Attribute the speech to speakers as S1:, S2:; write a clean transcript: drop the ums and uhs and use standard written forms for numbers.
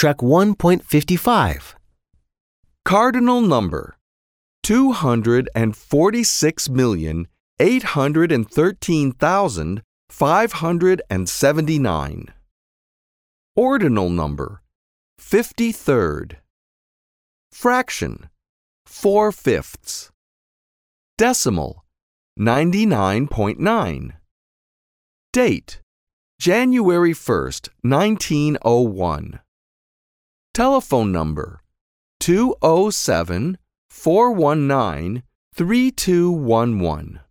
S1: Track 1.55.
S2: Cardinal number 246,813,579. Ordinal number 53rd. Fraction 4/5. Decimal 99.9. Date January 1st, 1901. Telephone number 207-419-3211.